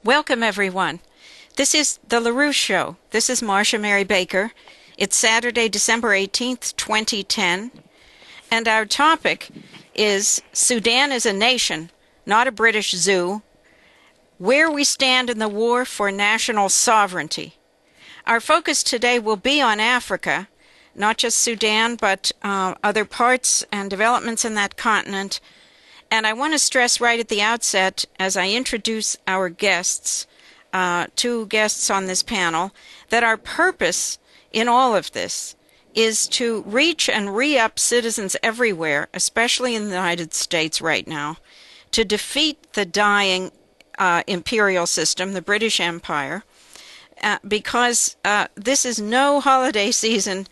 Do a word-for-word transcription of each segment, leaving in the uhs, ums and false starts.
Welcome, everyone. This is The LaRouche Show. This is Marcia Mary Baker. It's Saturday, December eighteenth, twenty ten, and our topic is Sudan as a nation, not a British zoo, where we stand in the war for national sovereignty. Our focus today will be on Africa, not just Sudan, but uh, other parts and developments in that continent. And I want to stress right at the outset, as I introduce our guests, uh, two guests on this panel, that our purpose in all of this is to reach and re-up citizens everywhere, especially in the United States right now, to defeat the dying uh, imperial system, the British Empire, uh, because uh, this is no holiday season,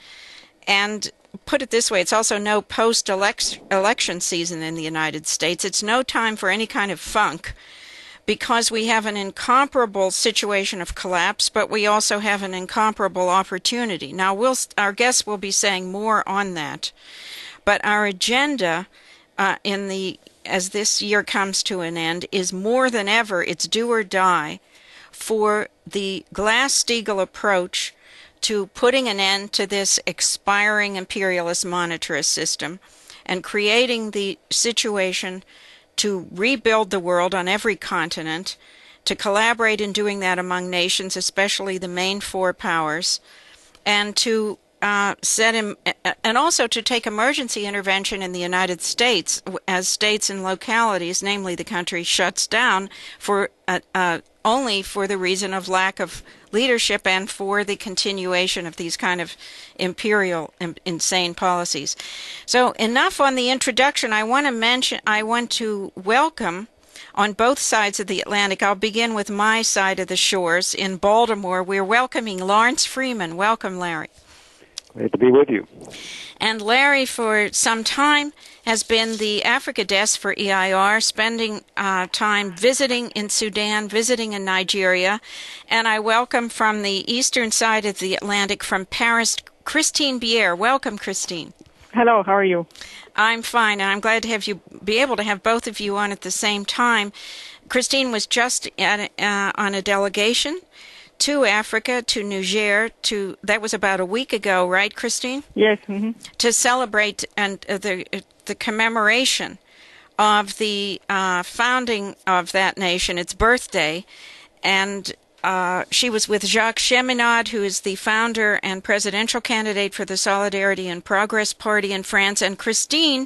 and put it this way, it's also no post-election season in the United States. It's no time for any kind of funk, because we have an incomparable situation of collapse, but we also have an incomparable opportunity. Now, we'll, our guests will be saying more on that, but our agenda uh, in the as this year comes to an end is more than ever, it's do or die for the Glass-Steagall approach to putting an end to this expiring imperialist monetarist system and creating the situation to rebuild the world on every continent, to collaborate in doing that among nations, especially the main four powers, and to uh, set him, and also to take emergency intervention in the United States as states and localities, namely the country, shuts down for uh, uh, only for the reason of lack of leadership and for the continuation of these kind of imperial, insane policies. So enough on the introduction. I want to mention, I want to welcome on both sides of the Atlantic. I'll begin with my side of the shores in Baltimore. We're welcoming Lawrence Freeman. Welcome, Larry. Great to be with you. And Larry, for some time, has been the Africa desk for E I R, spending uh, time visiting in Sudan, visiting in Nigeria. And I welcome from the eastern side of the Atlantic, from Paris, Christine Bier. Welcome, Christine. Hello, how are you? I'm fine, and I'm glad to have you be able to have both of you on at the same time. Christine was just at, uh, on a delegation to Africa, to Niger, to that was about a week ago, right, Christine? Yes. Mm-hmm. To celebrate and uh, the uh, the commemoration of the uh, founding of that nation, its birthday, and uh, she was with Jacques Cheminade, who is the founder and presidential candidate for the Solidarity and Progress Party in France, and Christine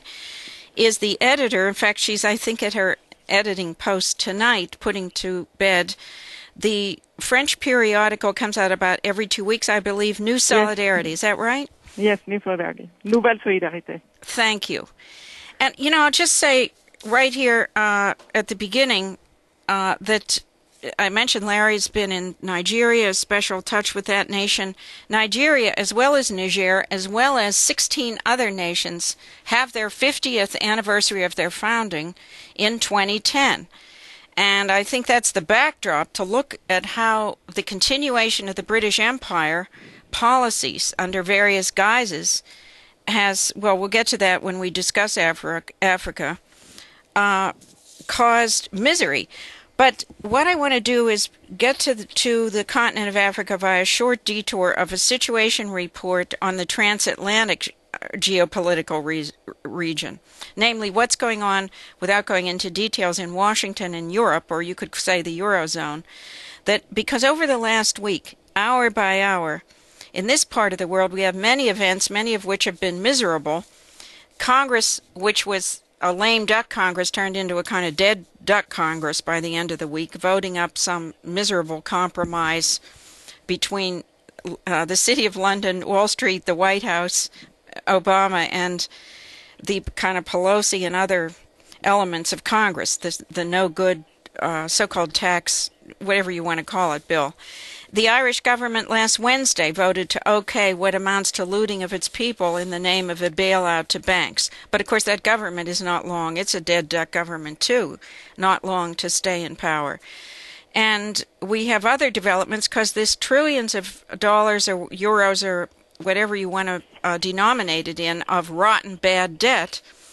is the editor. In fact, she's, I think, at her editing post tonight, putting to bed the French periodical. Comes out about every two weeks, I believe, New Solidarity. Yes. Is that right? Yes, New Solidarity. Nouvelle Solidarité. Thank you. And, you know, I'll just say right here uh, at the beginning uh, that I mentioned Larry's been in Nigeria, a special touch with that nation. Nigeria, as well as Niger, as well as sixteen other nations, have their fiftieth anniversary of their founding in twenty ten. And I think that's the backdrop to look at how the continuation of the British Empire policies under various guises has, well, we'll get to that when we discuss Afri- Africa, uh, caused misery. But what I want to do is get to the, to the continent of Africa via a short detour of a situation report on the transatlantic geopolitical re- region, namely what's going on, without going into details, in Washington and Europe, or you could say the Eurozone, that because over the last week, hour by hour, in this part of the world, we have many events, many of which have been miserable. Congress, which was a lame duck Congress, turned into a kind of dead duck Congress by the end of the week, voting up some miserable compromise between uh, the City of London, Wall Street, the White House, Obama, and the kind of Pelosi and other elements of Congress, the, the no-good uh, so-called tax, whatever you want to call it, bill. The Irish government last Wednesday voted to okay what amounts to looting of its people in the name of a bailout to banks. But, of course, that government is not long. It's a dead duck government, too, not long to stay in power. And we have other developments because this trillions of dollars or euros or whatever you want to uh, denominate it in of rotten bad debt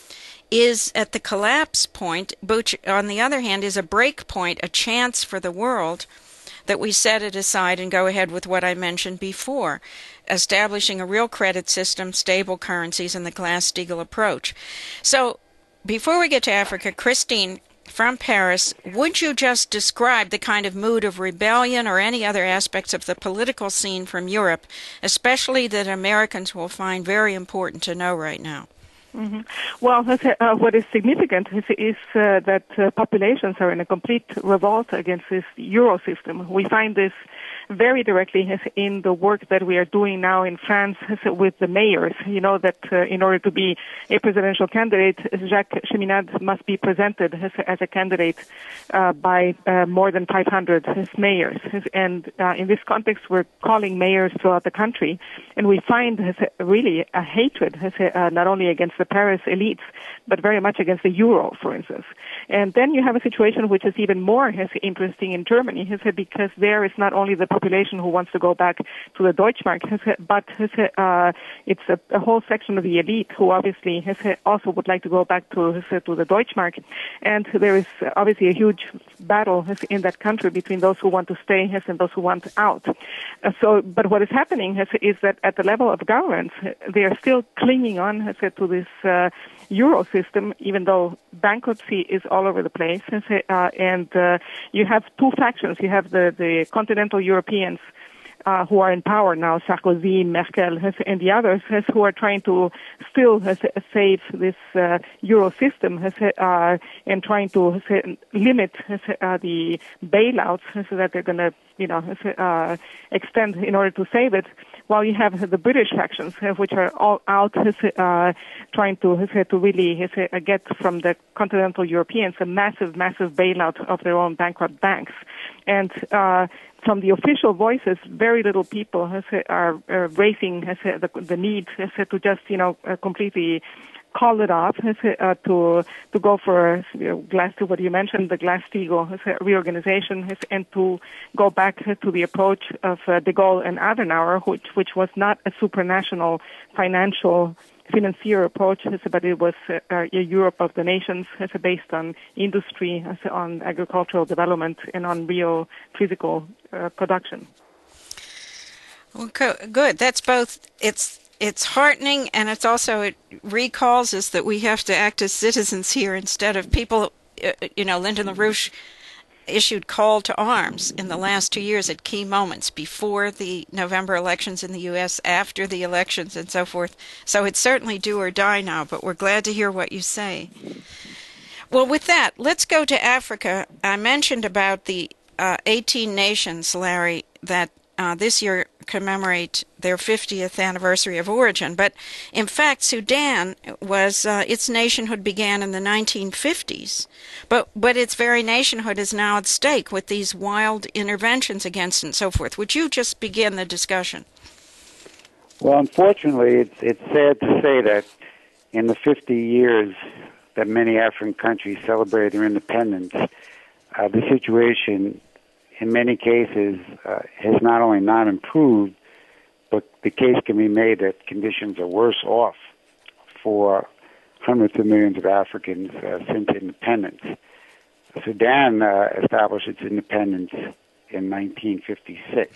is at the collapse point, which on the other hand is a break point, a chance for the world that we set it aside and go ahead with what I mentioned before, establishing a real credit system, stable currencies, and the Glass-Steagall approach. So before we get to Africa, Christine from Paris, would you just describe the kind of mood of rebellion or any other aspects of the political scene from Europe, especially that Americans will find very important to know right now? Mm-hmm. Well, uh, what is significant is, is uh, that uh, populations are in a complete revolt against this Euro system. We find this very directly in the work that we are doing now in France with the mayors. You know that uh, in order to be a presidential candidate, Jacques Cheminade must be presented as, as a candidate uh, by uh, more than five hundred mayors. And uh, in this context, we're calling mayors throughout the country, and we find really a hatred uh, not only against the Paris elites, but very much against the euro, for instance. And then you have a situation which is even more interesting in Germany, because there is not only the population who wants to go back to the Deutschmark, but uh, it's a, a whole section of the elite who obviously also would like to go back to, to the Deutschmark. And there is obviously a huge battle in that country between those who want to stay and those who want out. Uh, so, but what is happening is that at the level of governments, they are still clinging on to this uh, euro system, even though bankruptcy is all over the place. Uh, and uh, you have two factions. You have the, the continental Europeans uh, who are in power now, Sarkozy, Merkel, and the others who are trying to still save this uh, euro system uh, and trying to limit uh, the bailouts so that they're going to, you know, uh, extend in order to save it. While you have the British factions, which are all out uh, trying to to really get from the continental Europeans a massive, massive bailout of their own bankrupt banks. And uh, from the official voices, very little people are, are raising the, the need to just, you know, completely call it off, uh, to to go for you know, Glass, what you mentioned, the Glass-Steagall reorganization, and to go back to the approach of uh, de Gaulle and Adenauer, which which was not a supranational financial financier approach, but it was uh, a Europe of the nations based on industry, on agricultural development, and on real physical uh, production. Well, good. That's both. It's It's heartening, and it's also, it recalls us that we have to act as citizens here instead of people. You know, Lyndon LaRouche issued call to arms in the last two years at key moments, before the November elections in the U S, after the elections, and so forth. So it's certainly do or die now, but we're glad to hear what you say. Well, with that, let's go to Africa. I mentioned about the uh, eighteen nations, Larry, that Uh, this year commemorate their fiftieth anniversary of origin. But in fact, Sudan was, uh, its nationhood began in the nineteen fifties. But, but its very nationhood is now at stake with these wild interventions against it and so forth. Would you just begin the discussion? Well, unfortunately, it's, it's sad to say that in the fifty years that many African countries celebrated their independence, uh, the situation in many cases uh, has not only not improved, but the case can be made that conditions are worse off for hundreds of millions of Africans uh, since independence. Sudan uh, established its independence in nineteen fifty-six.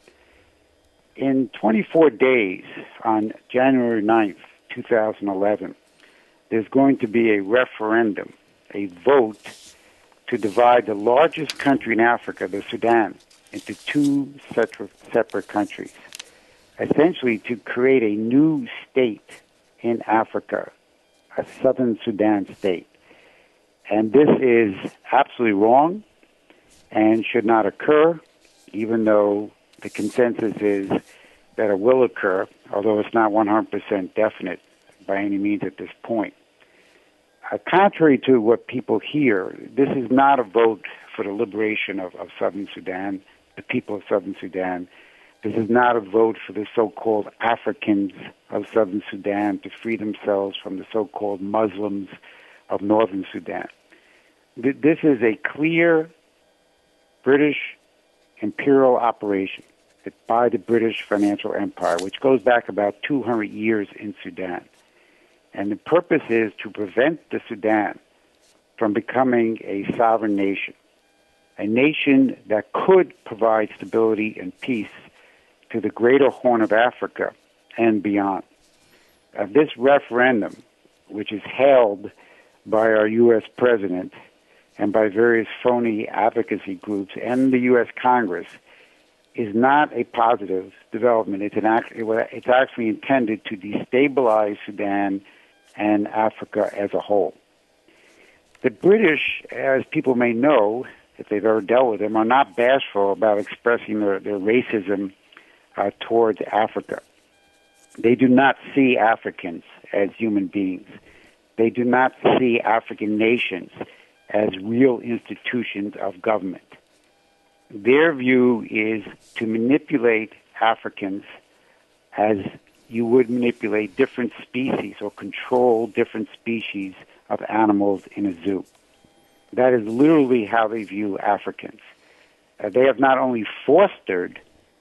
In twenty-four days, on January ninth, two thousand eleven, there's going to be a referendum, a vote, to divide the largest country in Africa, the Sudan, into two separate countries, essentially to create a new state in Africa, a southern Sudan state. And this is absolutely wrong and should not occur, even though the consensus is that it will occur, although it's not one hundred percent definite by any means at this point. Uh, contrary to what people hear, this is not a vote for the liberation of, of Southern Sudan, the people of Southern Sudan. This is not a vote for the so-called Africans of Southern Sudan to free themselves from the so-called Muslims of Northern Sudan. Th- this is a clear British imperial operation by the British financial empire, which goes back about two hundred years in Sudan. And the purpose is to prevent the Sudan from becoming a sovereign nation, a nation that could provide stability and peace to the greater Horn of Africa and beyond. Uh, this referendum, which is held by our U S president and by various phony advocacy groups and the U S Congress, is not a positive development. It's, an act, it's actually intended to destabilize Sudan and Africa as a whole. The British, as people may know, if they've ever dealt with them, are not bashful about expressing their, their racism uh, towards Africa. They do not see Africans as human beings. They do not see African nations as real institutions of government. Their view is to manipulate Africans as you would manipulate different species or control different species of animals in a zoo. That is literally how they view Africans. Uh, they have not only fostered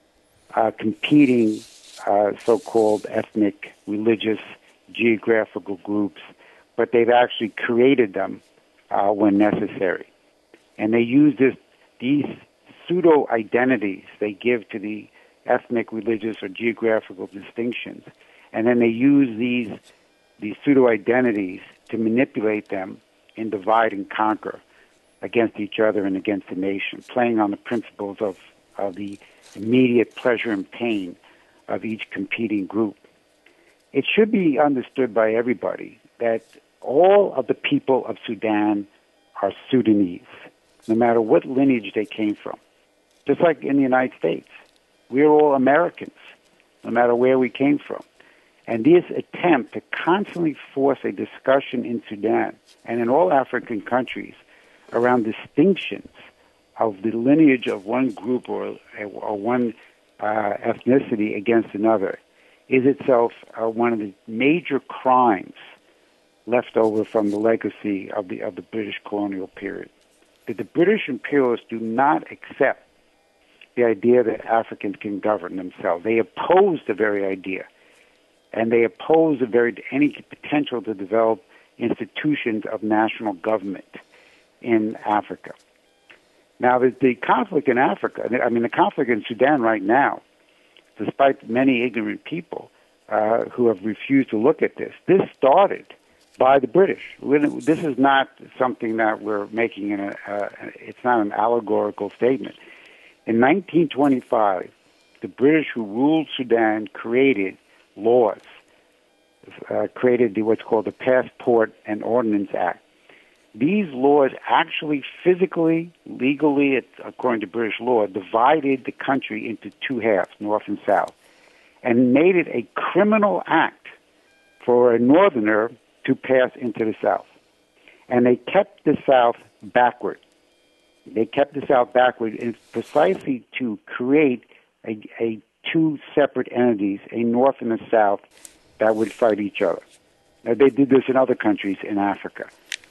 uh, competing uh, so-called ethnic, religious, geographical groups, but they've actually created them uh, when necessary. And they use this, these pseudo-identities they give to the ethnic, religious, or geographical distinctions, and then they use these, these pseudo-identities to manipulate them and divide and conquer against each other and against the nation, playing on the principles of, of the immediate pleasure and pain of each competing group. It should be understood by everybody that all of the people of Sudan are Sudanese, no matter what lineage they came from. Just like in the United States, we're all Americans, no matter where we came from. And this attempt to constantly force a discussion in Sudan and in all African countries around distinctions of the lineage of one group or, or one uh, ethnicity against another is itself uh, one of the major crimes left over from the legacy of the of the British colonial period. That the British imperialists do not accept the idea that Africans can govern themselves. They oppose the very idea, and they oppose the very any potential to develop institutions of national government in Africa. Now, the, the conflict in Africa, I mean, the conflict in Sudan right now, despite many ignorant people uh, who have refused to look at this, this started by the British. This is not something that we're making in a, uh, it's not an allegorical statement. In nineteen twenty-five, the British who ruled Sudan created laws, uh, created the, what's called the Passport and Ordnance Act. These laws actually physically, legally, according to British law, divided the country into two halves, north and south, and made it a criminal act for a northerner to pass into the south. And they kept the south backward. They kept the South backward in precisely to create a, a two separate entities, a North and a South, that would fight each other. Now, they did this in other countries in Africa.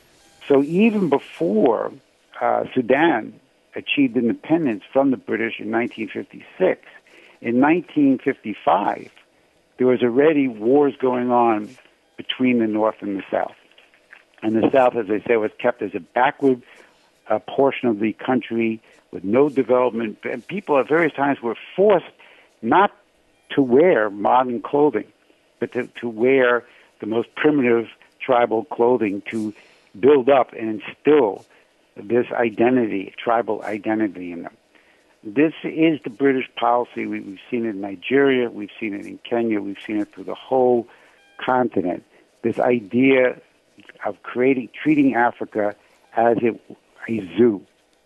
So even before uh, Sudan achieved independence from the British in nineteen fifty-six, in nineteen fifty-five, there was already wars going on between the North and the South. And the South, as I say, was kept as a backward a portion of the country with no development, and people at various times were forced not to wear modern clothing, but to, to wear the most primitive tribal clothing to build up and instill this identity, tribal identity in them. This is the British policy. We, we've seen it in Nigeria, we've seen it in Kenya, we've seen it through the whole continent. This idea of creating, treating Africa as it a zoo.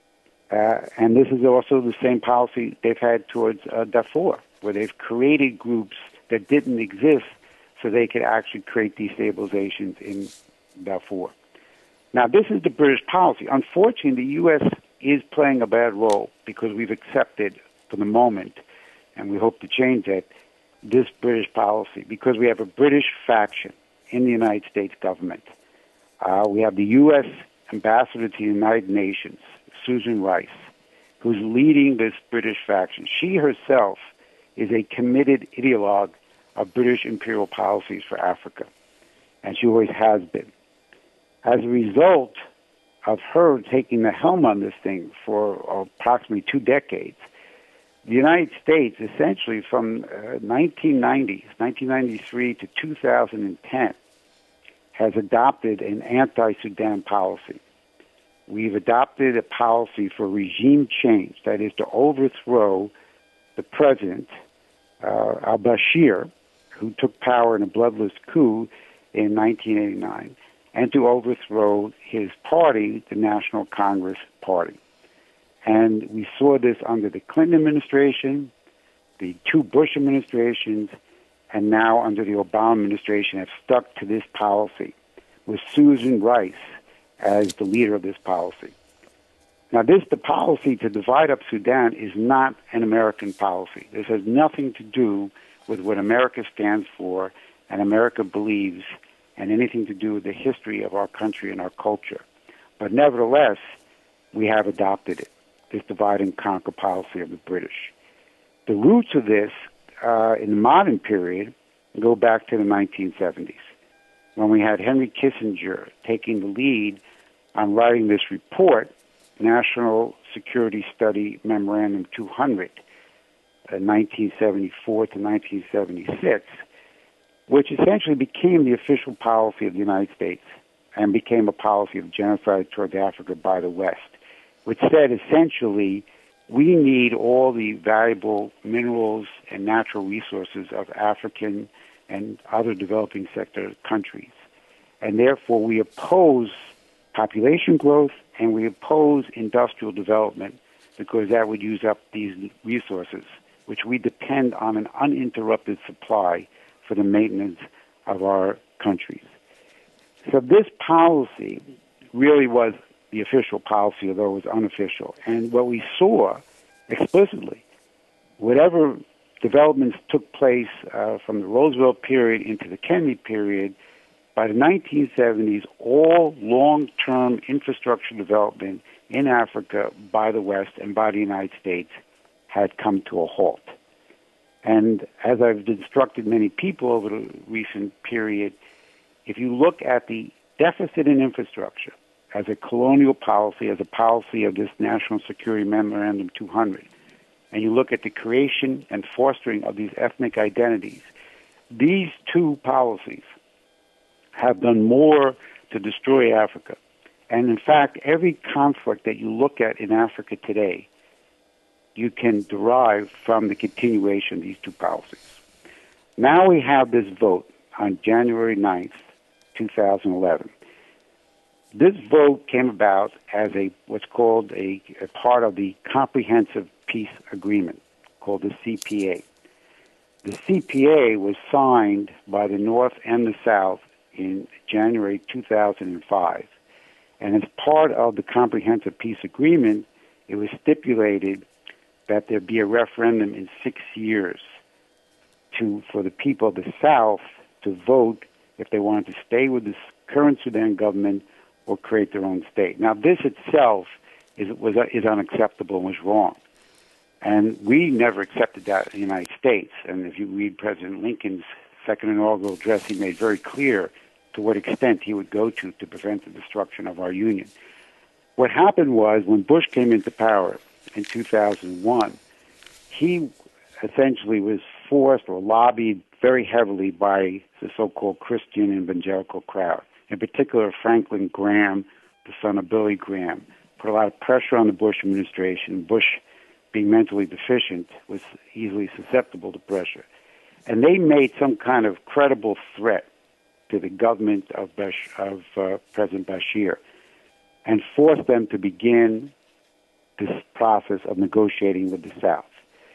Uh, and this is also the same policy they've had towards uh, Darfur, where they've created groups that didn't exist so they could actually create destabilizations in Darfur. Now, this is the British policy. Unfortunately, the U S is playing a bad role because we've accepted for the moment, and we hope to change that, this British policy, because we have a British faction in the United States government. Uh, we have the U S ambassador to the United Nations, Susan Rice, who's leading this British faction. She herself is a committed ideologue of British imperial policies for Africa. and she always has been. As a result of her taking the helm on this thing for approximately two decades, the United States, essentially from uh, nineteen ninety, nineteen ninety-three to two thousand ten, has adopted an anti-Sudan policy. We've adopted a policy for regime change, that is to overthrow the president, uh, al-Bashir, who took power in a bloodless coup in nineteen eighty-nine, and to overthrow his party, the National Congress Party. And we saw this under the Clinton administration, the two Bush administrations, and now under the Obama administration have stuck to this policy, with Susan Rice as the leader of this policy. Now, this, the policy to divide up Sudan, is not an American policy. This has nothing to do with what America stands for and America believes, and anything to do with the history of our country and our culture. But nevertheless, we have adopted it, this divide and conquer policy of the British. The roots of this uh, in the modern period go back to the nineteen seventies, when we had Henry Kissinger taking the lead on writing this report, National Security Study Memorandum two hundred, uh, nineteen seventy-four to nineteen seventy-six, which essentially became the official policy of the United States and became a policy of genocide towards Africa by the West, which said essentially we need all the valuable minerals and natural resources of African and other developing sector countries. And therefore we oppose population growth and we oppose industrial development because that would use up these resources, which we depend on an uninterrupted supply for the maintenance of our countries. So this policy really was the official policy, although it was unofficial. And what we saw explicitly, whatever developments took place uh, from the Roosevelt period into the Kennedy period, by the nineteen seventies, all long-term infrastructure development in Africa by the West and by the United States had come to a halt. And as I've instructed many people over the recent period, if you look at the deficit in infrastructure as a colonial policy, as a policy of this National Security Memorandum two hundred, and you look at the creation and fostering of these ethnic identities, these two policies have done more to destroy Africa. And in fact, every conflict that you look at in Africa today, you can derive from the continuation of these two policies. Now we have this vote on January ninth, two thousand eleven. This vote came about as a what's called a, a part of the Comprehensive Peace Agreement, called the C P A. The C P A was signed by the North and the South in January two thousand five. And as part of the Comprehensive Peace Agreement, it was stipulated that there be a referendum in six years to for the people of the South to vote if they wanted to stay with the current Sudan government or create their own state. Now, this itself is was is unacceptable and was wrong. And we never accepted that in the United States. And if you read President Lincoln's second inaugural address, he made very clear to what extent he would go to to prevent the destruction of our union. What happened was, when Bush came into power in two thousand one, he essentially was forced or lobbied very heavily by the so-called Christian evangelical crowd. In particular, Franklin Graham, the son of Billy Graham, put a lot of pressure on the Bush administration. Bush, being mentally deficient, was easily susceptible to pressure. And they made some kind of credible threat to the government of, Bash- of uh, President Bashir and forced them to begin this process of negotiating with the South.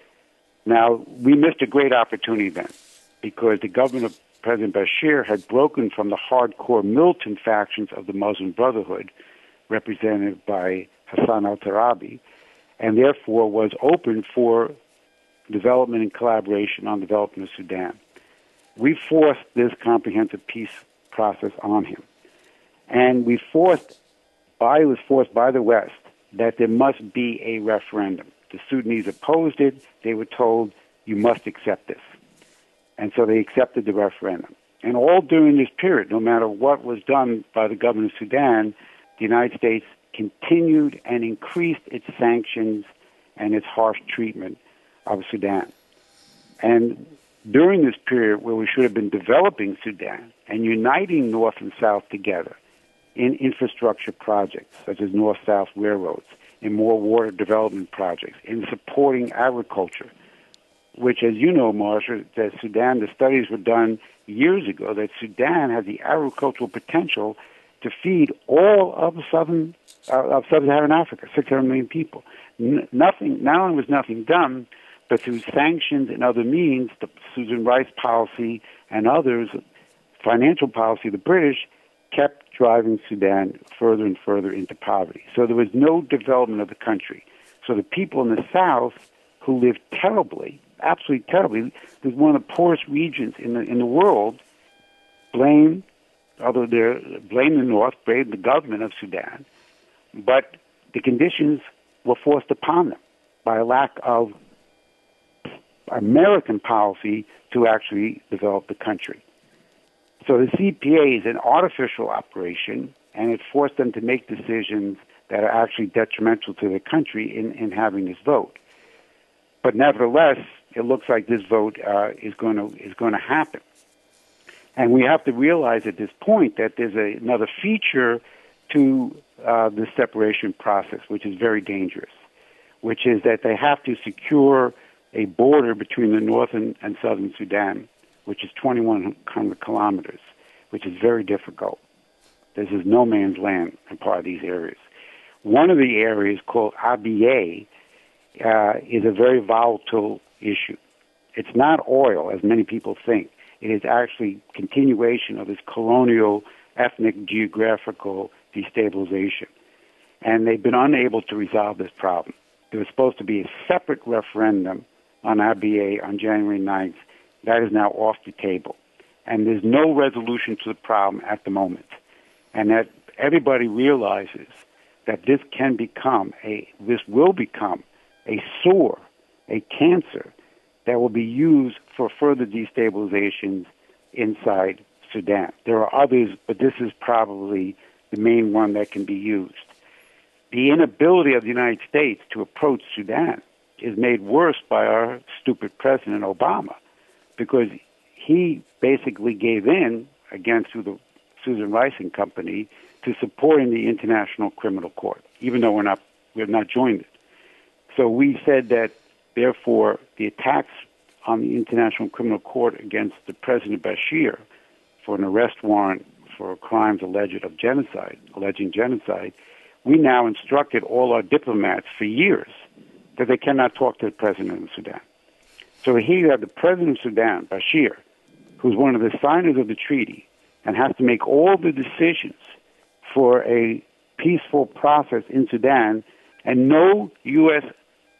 Now, we missed a great opportunity then, because the government of President Bashir had broken from the hardcore militant factions of the Muslim Brotherhood, represented by Hassan al-Turabi, and therefore was open for development and collaboration on development of Sudan. We forced this comprehensive peace process on him. And we forced, by, it was forced by the West, that there must be a referendum. The Sudanese opposed it. They were told, you must accept this. And so they accepted the referendum. And all during this period, no matter what was done by the government of Sudan, the United States continued and increased its sanctions and its harsh treatment of Sudan. And during this period where we should have been developing Sudan and uniting North and South together in infrastructure projects such as North-South railroads, in more water development projects, in supporting agriculture, which, as you know, Marsha, that Sudan, the studies were done years ago, that Sudan has the agricultural potential to feed all of southern uh, of sub-Saharan Africa, six hundred million people. N- nothing, not only was nothing done, but through sanctions and other means, the Susan Rice policy and others, financial policy of the British, kept driving Sudan further and further into poverty. So there was no development of the country. So the people in the south, who lived terribly, absolutely terribly, it was one of the poorest regions in the in the world, blame, although they're blame the North, blame the government of Sudan, but the conditions were forced upon them by a lack of American policy to actually develop the country. So the C P A is an artificial operation, and it forced them to make decisions that are actually detrimental to the country in, in having this vote. But nevertheless, it looks like this vote uh, is going to is going to happen. And we have to realize at this point that there's a, another feature to uh, the separation process, which is very dangerous, which is that they have to secure a border between the North and, and Southern Sudan, which is twenty-one hundred kilometers, which is very difficult. This is no man's land in part of these areas. One of the areas, called Abyei, uh, is a very volatile issue. It's not oil, as many people think. It is actually continuation of this colonial, ethnic, geographical destabilization. And they've been unable to resolve this problem. There was supposed to be a separate referendum on Abyei on January ninth. That is now off the table. And there's no resolution to the problem at the moment. And that everybody realizes that this can become a, this will become a sore, a cancer that will be used for further destabilizations inside Sudan. There are others, but this is probably the main one that can be used. The inability of the United States to approach Sudan is made worse by our stupid President Obama, because he basically gave in against through the Susan Rice and Company to supporting the International Criminal Court, even though we're not we have not joined it. So we said that, therefore, the attacks on the International Criminal Court against the President Bashir for an arrest warrant for crimes alleged of genocide, alleging genocide, we now instructed all our diplomats for years that they cannot talk to the President of Sudan. So here you have the President of Sudan, Bashir, who's one of the signers of the treaty and has to make all the decisions for a peaceful process in Sudan, and no U S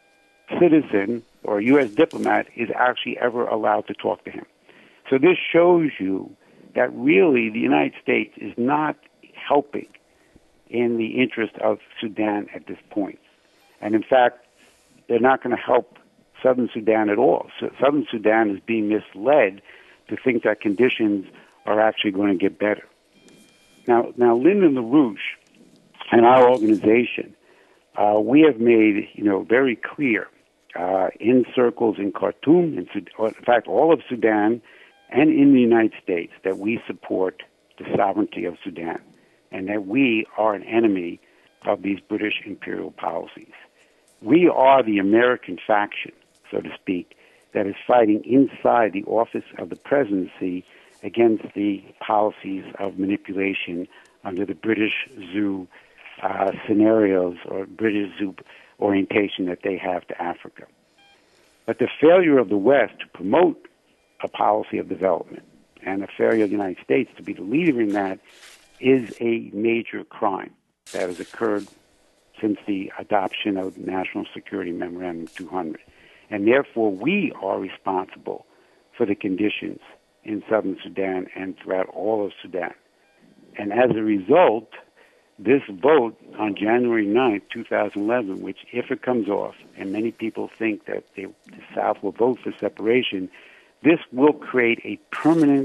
citizen or U S diplomat is actually ever allowed to talk to him. So this shows you that really the United States is not helping in the interest of Sudan at this point. And in fact, they're not going to help Southern Sudan at all. So Southern Sudan is being misled to think that conditions are actually going to get better. Now, now Lyndon LaRouche and our organization, uh, we have made, you know, very clear uh, in circles in Khartoum, in, in fact, all of Sudan, and in the United States, that we support the sovereignty of Sudan and that we are an enemy of these British imperial policies. We are the American faction, so to speak, that is fighting inside the office of the presidency against the policies of manipulation under the British zoo uh, scenarios or British zoo orientation that they have to Africa. But the failure of the West to promote a policy of development and the failure of the United States to be the leader in that is a major crime that has occurred since the adoption of the National Security Memorandum two hundred. And therefore, we are responsible for the conditions in southern Sudan and throughout all of Sudan. And as a result, this vote on January ninth, two thousand eleven, which if it comes off, and many people think that they, the South will vote for separation, this will create a permanent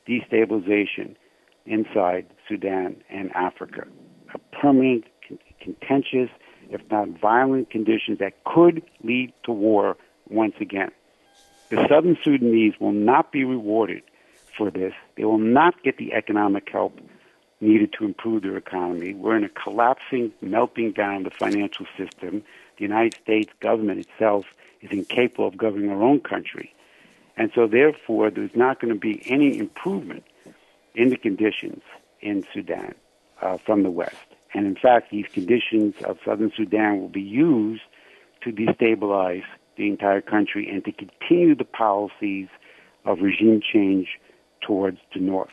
destabilization inside Sudan and Africa, a permanent, con- contentious, if not violent conditions that could lead to war once again. The Southern Sudanese will not be rewarded for this. They will not get the economic help needed to improve their economy. We're in a collapsing, melting down the financial system. The United States government itself is incapable of governing our own country. And so, therefore, there's not going to be any improvement in the conditions in Sudan uh, from the West. And, in fact, these conditions of Southern Sudan will be used to destabilize the entire country and to continue the policies of regime change towards the north.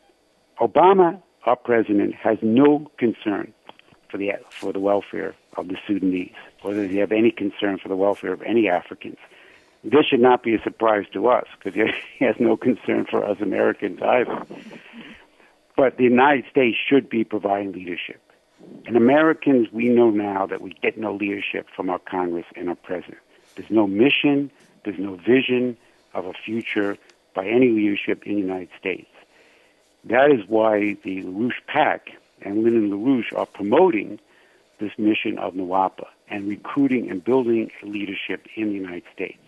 Obama, our president, has no concern for the for the welfare of the Sudanese, or does he have any concern for the welfare of any Africans. This should not be a surprise to us, because he has no concern for us Americans either. But the United States should be providing leadership. And Americans, we know now that we get no leadership from our Congress and our president. There's no mission, there's no vision of a future by any leadership in the United States. That is why the LaRouche PAC and Lyndon LaRouche are promoting this mission of NWAPA and recruiting and building leadership in the United States.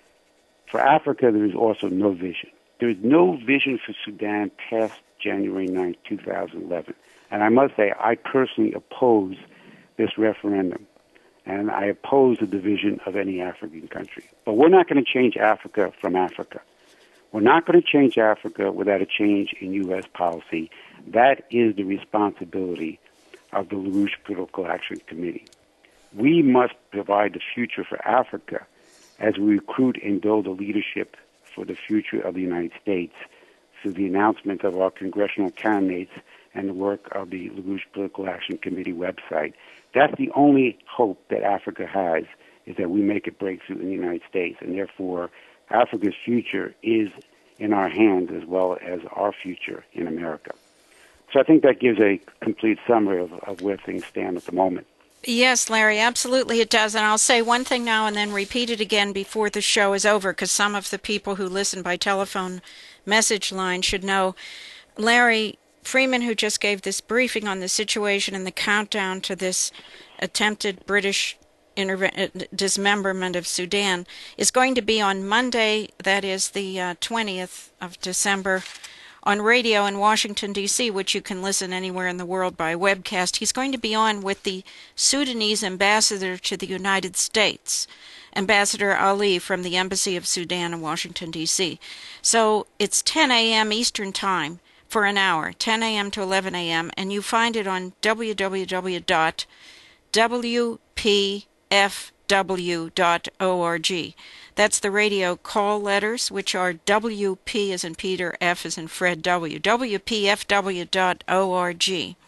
For Africa, there is also no vision. There is no vision for Sudan past January ninth, two thousand eleven. And I must say, I personally oppose this referendum, and I oppose the division of any African country. But we're not going to change Africa from Africa. We're not going to change Africa without a change in U S policy. That is the responsibility of the LaRouche Political Action Committee. We must provide the future for Africa as we recruit and build a leadership for the future of the United States through the announcement of our congressional candidates and the work of the LaRouche Political Action Committee website. That's the only hope that Africa has, is that we make a breakthrough in the United States, and therefore Africa's future is in our hands as well as our future in America. So I think that gives a complete summary of, of where things stand at the moment. Yes, Larry, absolutely it does. And I'll say one thing now and then repeat it again before the show is over, because some of the people who listen by telephone message line should know. Larry Freeman, who just gave this briefing on the situation and the countdown to this attempted British interve- dismemberment of Sudan, is going to be on Monday, that is the uh, twentieth of December, on radio in Washington, D C, which you can listen anywhere in the world by webcast. He's going to be on with the Sudanese ambassador to the United States, Ambassador Ali from the Embassy of Sudan in Washington, D C. So it's ten a.m. Eastern Time for an hour, ten a.m. to eleven a.m., and you find it on w w w dot w p f w dot org. That's the radio call letters, which are W P as in Peter, F as in Fred, W. w p f w dot org.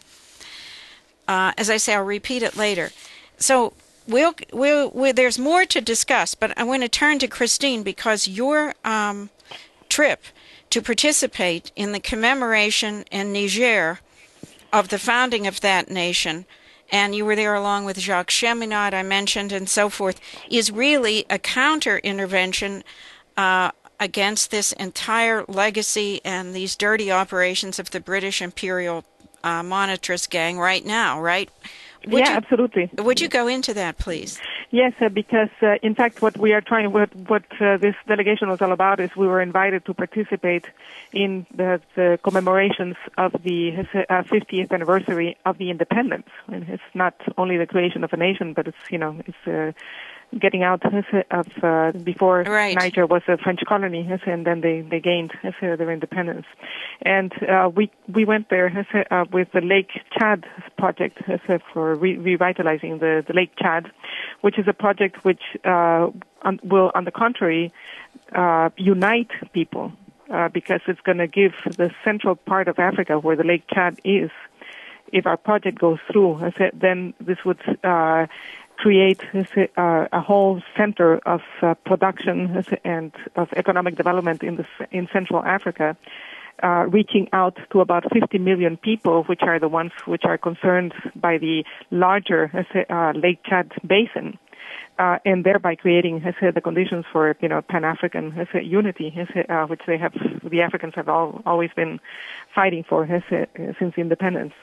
Uh, as I say, I'll repeat it later. So we'll, we'll, we'll, there's more to discuss, but I want to turn to Christine, because your um, trip to participate in the commemoration in Niger of the founding of that nation, and you were there along with Jacques Cheminade, I mentioned, and so forth, is really a counter-intervention uh, against this entire legacy and these dirty operations of the British Imperial uh, Monetarist Gang right now, right? Would yeah, you, absolutely. Would you go into that, please? Yes, uh, because uh, in fact, what we are trying, what what uh, this delegation was all about, is we were invited to participate in the, the commemorations of the uh, fiftieth anniversary of the independence. And it's not only the creation of a nation, but it's you know it's uh, getting out of uh, before right. Niger was a French colony, and then they they gained their independence. And uh, we we went there uh, with the Lake Chad project for re- revitalizing the, the Lake Chad, which is a project which uh, on, will, on the contrary, uh, unite people uh, because it's going to give the central part of Africa where the Lake Chad is. If our project goes through, then this would uh, create uh, a whole center of uh, production and of economic development in the in Central Africa, uh, reaching out to about fifty million people, which are the ones which are concerned by the larger uh, Lake Chad basin. uh, and thereby creating uh, the conditions for you know Pan-African uh, unity, uh, which they have the Africans have all, always been fighting for uh, since independence.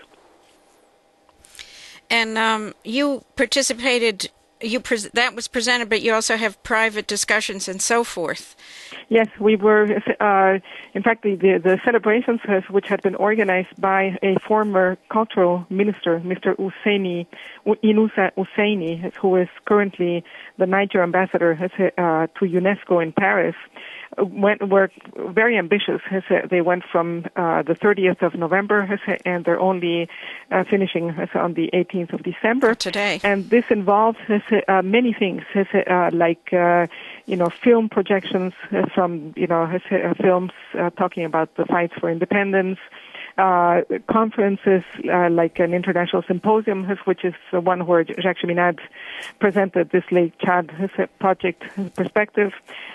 And um, you participated. You pre- that was presented, but you also have private discussions and so forth. Yes, we were, uh, in fact, the, the, the celebrations, uh, which had been organized by a former cultural minister, Mister Husseini, Inusa Husseini, who is currently the Niger ambassador uh, to UNESCO in Paris, went, were very ambitious. They went from uh, the thirtieth of November, and they're only uh, finishing on the eighteenth of December. Today. And this involves uh, many things, uh, like, uh, you know, film projections uh, from, you know, uh, films uh, talking about the fights for independence, uh, conferences uh, like an international symposium, which is the one where Jacques Cheminade presented this Lake Chad project perspective,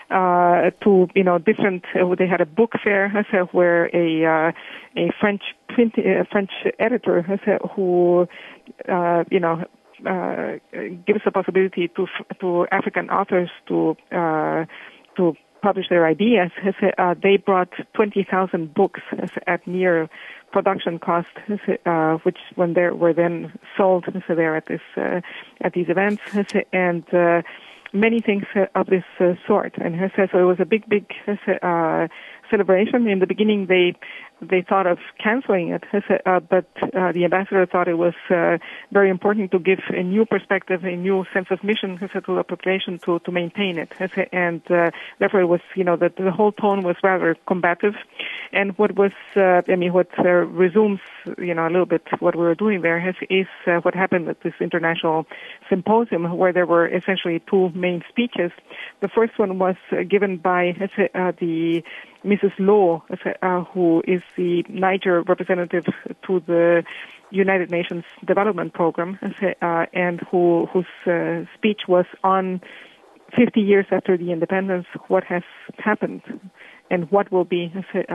uh, to, you know, different, uh, they had a book fair where a, uh, a French print, uh, French editor who, uh, you know, Uh, gives the possibility to to African authors to uh, to publish their ideas. Uh, they brought twenty thousand books at near production cost, uh, which when they were then sold so there at this uh, at these events, and uh, many things of this uh, sort. And so it was a big, big uh, celebration. In the beginning, they they thought of canceling it, uh, but uh, the ambassador thought it was uh, very important to give a new perspective, a new sense of mission to the population to, to maintain it. And uh, therefore, it was, you know, that the whole tone was rather combative. And what was, uh, I mean, what uh, resumes, you know, a little bit what we were doing there is, is uh, what happened at this international symposium, where there were essentially two main speeches. The first one was uh, given by uh, the Missus Lo, uh, who is the Niger representative to the United Nations Development Program, uh, and who whose uh, speech was on fifty years after the independence, what has happened, and what will be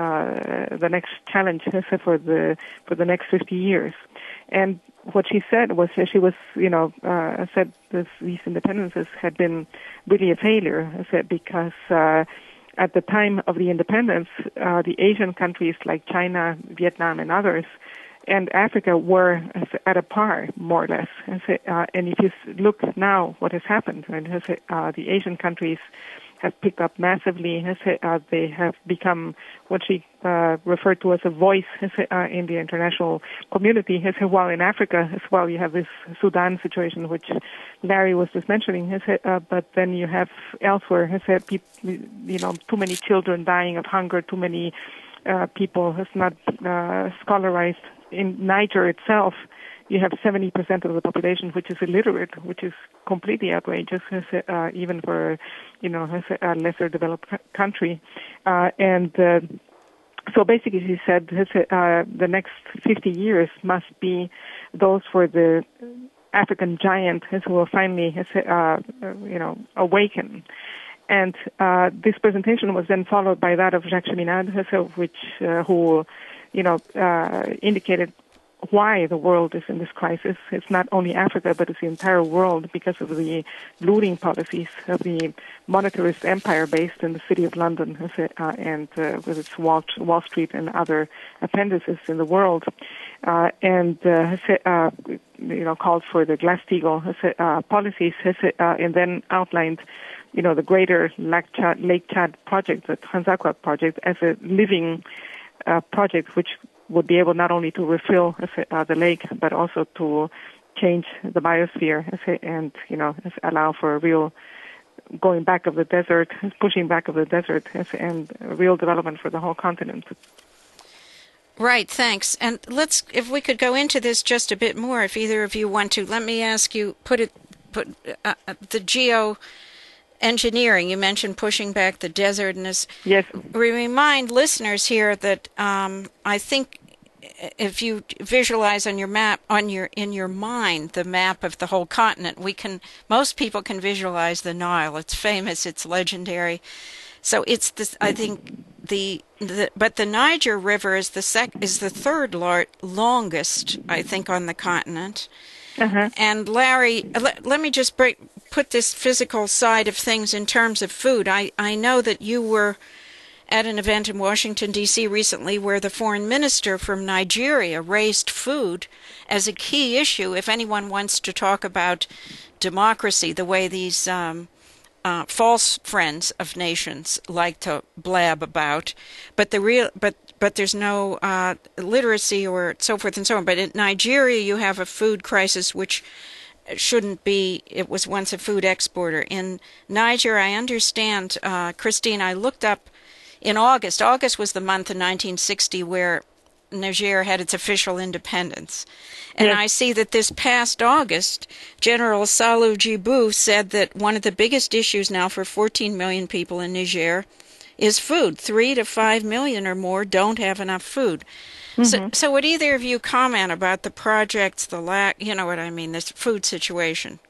uh, the next challenge for the for the next fifty years. And what she said was, she was, you know, uh, said this, these independences had been really a failure, because uh, at the time of the independence, uh, the Asian countries like China, Vietnam, and others, and Africa were at a par, more or less. Uh, and if you look now what has happened, right, uh, the Asian countries have picked up massively. Uh, they have become what she uh, referred to as a voice uh, in the international community. While in Africa as well, you have this Sudan situation, which Larry was just mentioning. Uh, but then you have elsewhere, people, you know, too many children dying of hunger, too many uh, people has not uh, scholarized. In Niger itself, you have seventy percent of the population which is illiterate, which is completely outrageous, uh, even for, you know, a lesser developed country. Uh, and uh, so basically, he said uh, the next fifty years must be those for the African giant who will finally, uh, you know, awaken. And uh, this presentation was then followed by that of Jacques Cheminade, which uh, who, you know, uh, indicated why the world is in this crisis. It's not only Africa, but it's the entire world because of the looting policies of the monetarist empire based in the city of London, uh, and uh, with its Wall, Wall Street and other appendices in the world, uh, and uh, uh, you know, called for the Glass-Steagall uh, policies, uh, and then outlined, you know, the greater Lake Chad, Lake Chad project, the Transaqua project, as a living uh, project which would be able not only to refill uh, the lake, but also to change the biosphere and, you know, allow for a real going back of the desert, pushing back of the desert, and real development for the whole continent. Right, thanks. And let's, if we could go into this just a bit more, if either of you want to, let me ask you, put it, put uh, the geo engineering, you mentioned pushing back the desert, and this, yes. Remind listeners here that um, I think if you visualize on your map, on your in your mind, the map of the whole continent, we can, most people can visualize the Nile. It's famous, it's legendary. So it's this, I think the, the but the Niger River is the sec is the third lar- longest, I think, on the continent. Uh-huh. And Larry, let, let me just break put this physical side of things in terms of food. I, I know that you were at an event in Washington, D C recently where the foreign minister from Nigeria raised food as a key issue if anyone wants to talk about democracy, the way these um, uh, false friends of nations like to blab about. But the real, but but there's no uh, literacy or so forth and so on. But in Nigeria, you have a food crisis which shouldn't be. It was once a food exporter. In Niger, I understand, uh, Christine, I looked up in August. August was the month in nineteen sixty where Niger had its official independence. And yes. I see that this past August, General Salou Djibou said that one of the biggest issues now for fourteen million people in Niger is food. Three to five million or more don't have enough food. Mm-hmm. So, so would either of you comment about the projects, the lack, you know what I mean, this food situation?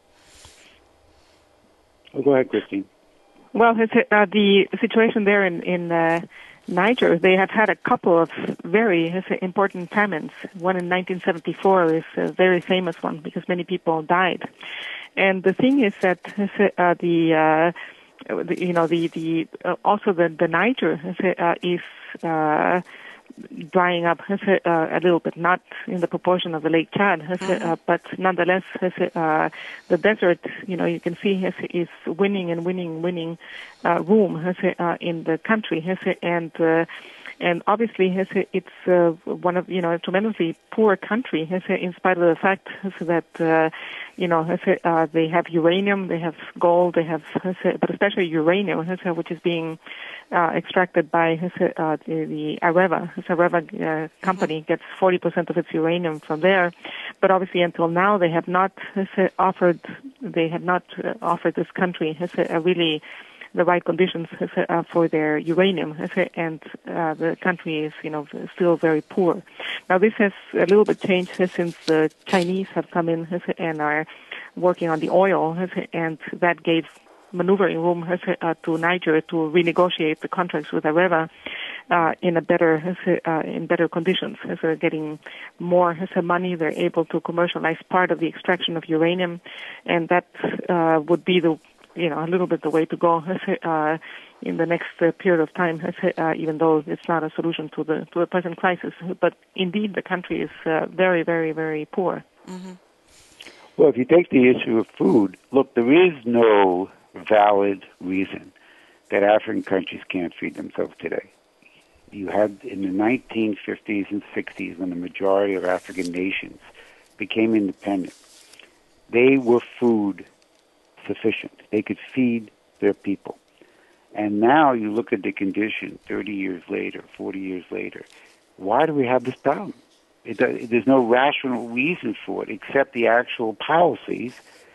Oh, go ahead, Christine. Well, uh, the situation there in, in uh, Niger, they have had a couple of very uh, important famines. One in nineteen seventy-four is a very famous one because many people died. And the thing is that uh, the, uh, the, you know, the, the uh, also the, the Niger uh, is uh, drying up uh, a little bit, not in the proportion of the Lake Chad, uh, but nonetheless, uh, the desert, you know, you can see is winning and winning, winning uh, room uh, in the country, and uh, and obviously it's uh, one of, you know, a tremendously poor country, in spite of the fact that uh, you know uh, they have uranium, they have gold, they have, but especially uranium, which is being Uh, extracted by uh, the, the Areva. The Areva uh, company gets forty percent of its uranium from there, but obviously until now they have not uh, offered they have not uh, offered this country uh, really the right conditions uh, for their uranium, and uh, the country is, you know, still very poor. Now this has a little bit changed since the Chinese have come in and are working on the oil, and that gave maneuvering room uh, to Niger to renegotiate the contracts with Areva uh, in a better uh, in better conditions. So they're getting more money. They're able to commercialize part of the extraction of uranium, and that uh, would be the you know a little bit the way to go uh, in the next uh, period of time. Uh, even though it's not a solution to the to the present crisis, but indeed the country is uh, very very very poor. Mm-hmm. Well, if you take the issue of food, look, there is no valid reason that African countries can't feed themselves today. You had in the nineteen fifties and sixties, when the majority of African nations became independent, they were food sufficient. They could feed their people. And now you look at the condition thirty years later, forty years later, why do we have this problem? It, there's no rational reason for it except the actual policies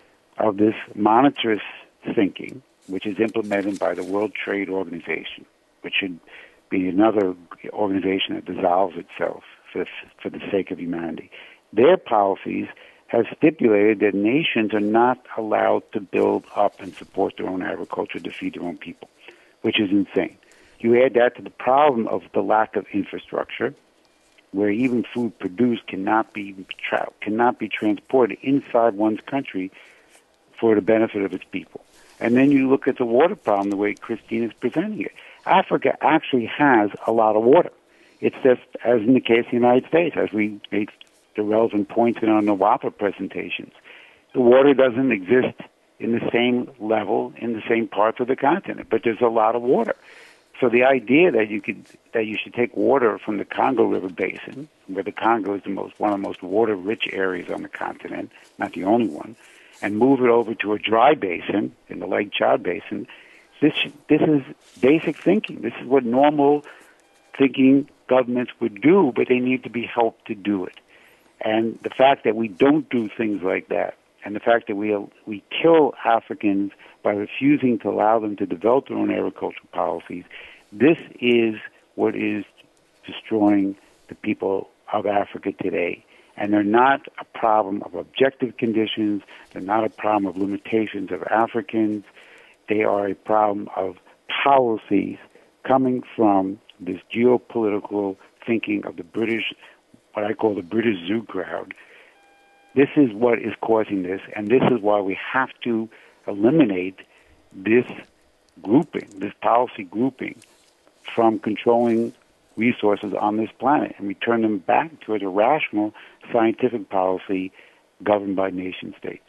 of this monetarist thinking, which is implemented by the World Trade Organization, which should be another organization that dissolves itself for, for the sake of humanity. Their policies have stipulated that nations are not allowed to build up and support their own agriculture to feed their own people, which is insane. You add that to the problem of the lack of infrastructure, where even food produced cannot be tra- cannot be transported inside one's country for the benefit of its people. And then you look at the water problem the way Christine is presenting it. Africa actually has a lot of water. It's just, as in the case of the United States, as we made the relevant points in our NOWAPA presentations, the water doesn't exist in the same level in the same parts of the continent, but there's a lot of water. So the idea that you could that you should take water from the Congo River Basin, where the Congo is the most one of the most water-rich areas on the continent, not the only one, and move it over to a dry basin in the Lake Chad Basin, this this is basic thinking. This is what normal thinking governments would do, but they need to be helped to do it. And the fact that we don't do things like that, and the fact that we we kill Africans by refusing to allow them to develop their own agricultural policies, this is what is destroying the people of Africa today. And they're not a problem of objective conditions. They're not a problem of limitations of Africans. They are a problem of policies coming from this geopolitical thinking of the British, what I call the British zoo crowd. This is what is causing this, and this is why we have to eliminate this grouping, this policy grouping, from controlling resources on this planet and return them back towards a rational scientific policy governed by nation states.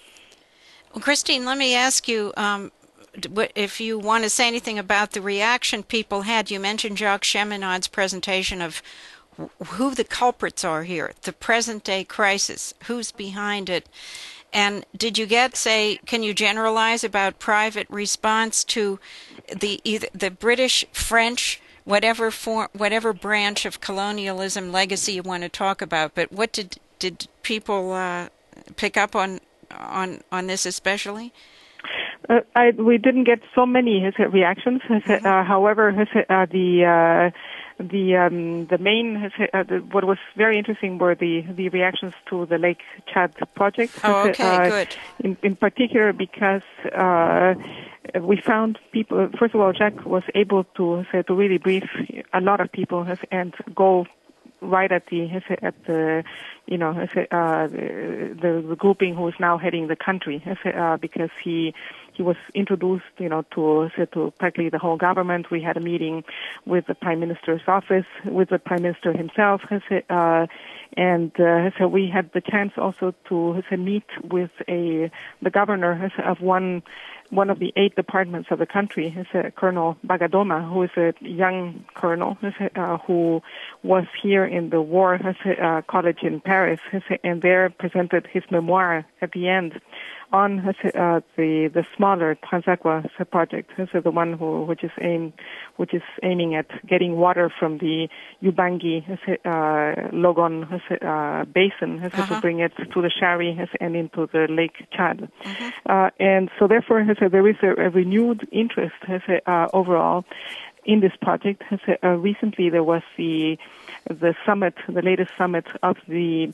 Well, Christine, let me ask you um, if you want to say anything about the reaction people had. You mentioned Jacques Cheminad's presentation of who the culprits are here, the present-day crisis, who's behind it. And did you get, say, can you generalize about private response to the either the British, French, whatever form, whatever branch of colonialism legacy you want to talk about? But what did did people uh, pick up on on on this especially? Uh, I, we didn't get so many uh, reactions. Mm-hmm. Uh, however, uh, the uh, the um, the main uh, the, what was very interesting were the, the reactions to the Lake Chad project. Oh, okay, uh, good. In, in particular, because uh, we found people. First of all, Jacques was able to uh, to really brief a lot of people uh, and go right at the at the you know uh, the, the grouping who is now heading the country uh, because he he was introduced you know to to practically the whole government. We had a meeting with the Prime Minister's office, with the Prime Minister himself, uh, and uh, so we had the chance also to meet with a the governor of one. one of the eight departments of the country is uh, Colonel Bagadoma, who is a young colonel uh, who was here in the war uh, college in Paris, and there presented his memoir at the end on uh, the the smaller Transaqua project, so the one who, which is aimed, which is aiming at getting water from the Ubangi uh, Logon uh, basin uh-huh. to bring it to the Shari and into the Lake Chad, uh-huh. uh, and so therefore so there is a, a renewed interest uh, overall in this project. Uh, recently, there was the the summit, the latest summit of the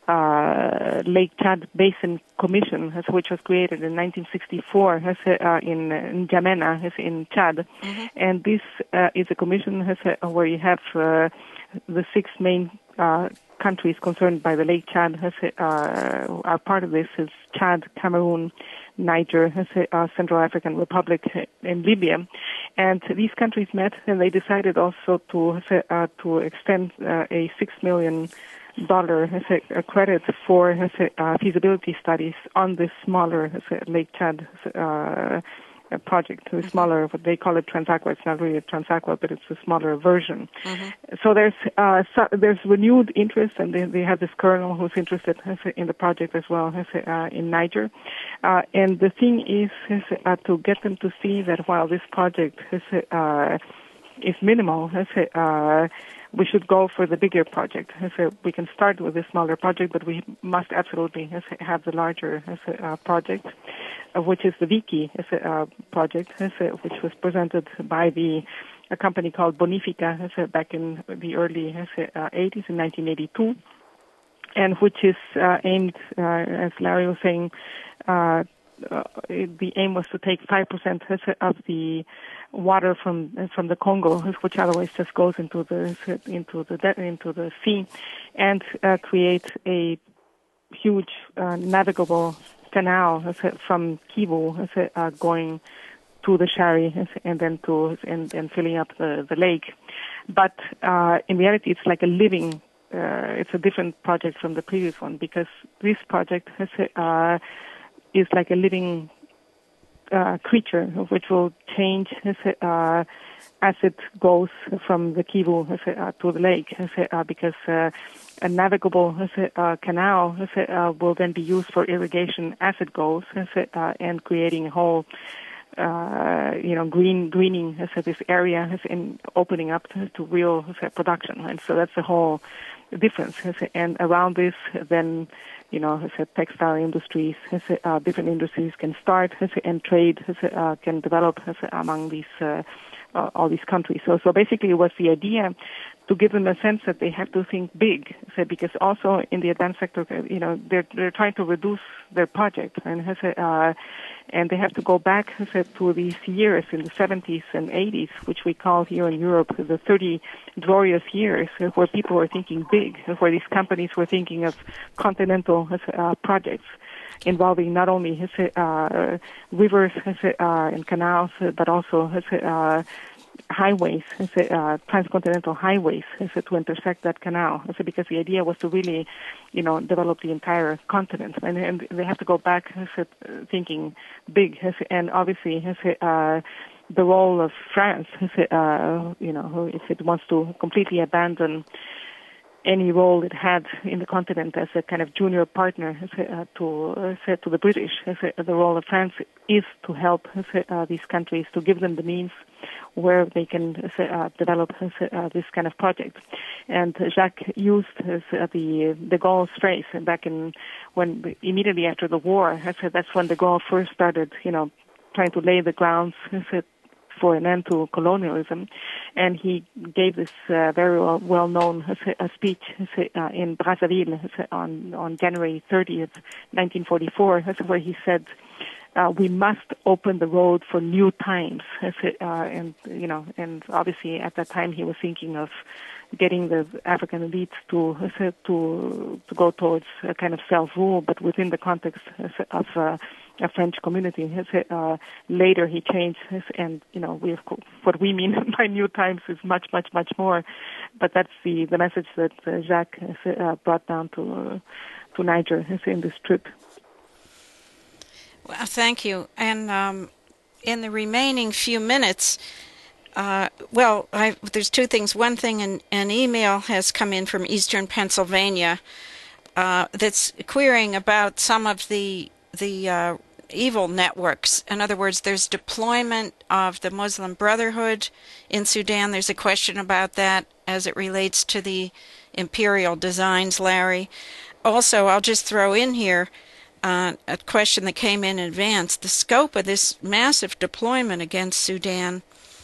uh, Lake Chad Basin Commission, which was created in nineteen sixty-four uh, in, in N'Djamena, in Chad. Mm-hmm. And this uh, is a commission where you have uh, the six main uh, countries concerned by the Lake Chad uh, are part of this is Chad, Cameroon, Niger, uh, Central African Republic, and Libya. And these countries met, and they decided also to uh, to extend uh, a six million dollar credit for uh, feasibility studies on this smaller Lake Chad uh, project, the smaller, what they call it Transaqua. It's not really a Transaqua, but it's a smaller version. Mm-hmm. So there's uh, so there's renewed interest, and they, they have this colonel who's interested in the project as well uh, in Niger. Uh, and the thing is, is uh, to get them to see that while this project is, uh, is minimal, uh, we should go for the bigger project. So we can start with the smaller project, but we must absolutely have the larger uh, project, uh, which is the Viki uh, project, which was presented by the a company called Bonifica back in the early uh, eighties, in nineteen eighty-two, and which is uh, aimed, uh, as Larry was saying, uh, uh, the aim was to take five percent of the water from from the Congo, which otherwise just goes into the into the into the sea, and uh, create a huge uh, navigable canal from Kivu uh, going to the Shari and then to and, and filling up the, the lake. But uh, in reality, it's like a living. Uh, it's a different project from the previous one because this project has, uh, is like a living uh, creature which will change uh, as it goes from the Kivu uh, to the lake uh, because uh, a navigable uh, canal uh, will then be used for irrigation as it goes uh, and creating a whole Uh, you know, green greening uh, this area and opening up to, to real uh, production, and so that's the whole difference. And around this, then you know, uh, textile industries, uh, different industries can start, and trade uh, can develop among these uh, uh, all these countries. So, so basically, it was the idea to give them a sense that they have to think big, so because also in the advanced sector, you know, they're they're trying to reduce their project, and uh, and they have to go back to these years in the seventies and eighties, which we call here in Europe the thirty glorious years, where people were thinking big, where these companies were thinking of continental uh, projects. involving not only his, uh, rivers his, uh, and canals, but also his, uh, highways, uh, transcontinental highways, to intersect that canal. Because the idea was to really, you know, develop the entire continent, and, and they have to go back thinking big. And obviously, uh, the role of France, uh, you know, if it wants to completely abandon any role it had in the continent as a kind of junior partner uh, to uh, to the British, uh, the role of France is to help uh, these countries, to give them the means where they can uh, develop uh, this kind of project. And Jacques used his, uh, the the Gaulle Straits back in when immediately after the war. That's when the Gaulle first started, you know, trying to lay the grounds for an end to colonialism, and he gave this uh, very well, well-known uh, speech uh, in Brazzaville on on January thirtieth, nineteen forty-four, where he said, uh, "We must open the road for new times." Uh, and you know, and obviously at that time he was thinking of getting the African elites to to to go towards a kind of self-rule, but within the context of uh, a French community. Uh, later he changed, and you know, we what we mean by new times is much, much, much more. But that's the the message that uh, Jacques uh, brought down to uh, to Niger in this trip. Well, thank you. And um, in the remaining few minutes. Uh, well, I, there's two things. One thing, an, an email has come in from Eastern Pennsylvania uh, that's querying about some of the the uh, evil networks. In other words, there's deployment of the Muslim Brotherhood in Sudan. There's a question about that as it relates to the imperial designs, Larry. Also, I'll just throw in here uh, a question that came in advance. The scope of this massive deployment against Sudan